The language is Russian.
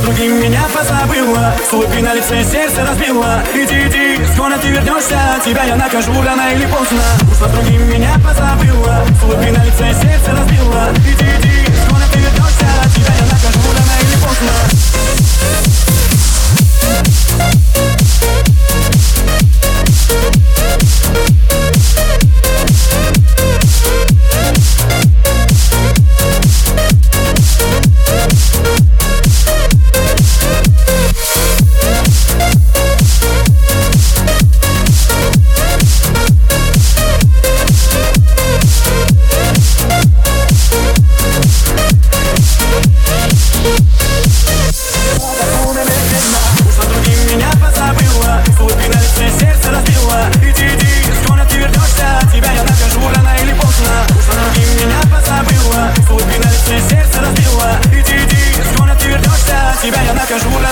другим меня позабыла, с улыбкой на лице сердце разбила. Иди, иди, скоро ты вернешься, тебя я накажу рано или поздно. Ушла с другим меня позабыла, с улыбкой на лице сердце разбила. Иди, иди, скоро ты вернешься, тебя я накажу рано или поздно. Тебя я накажу.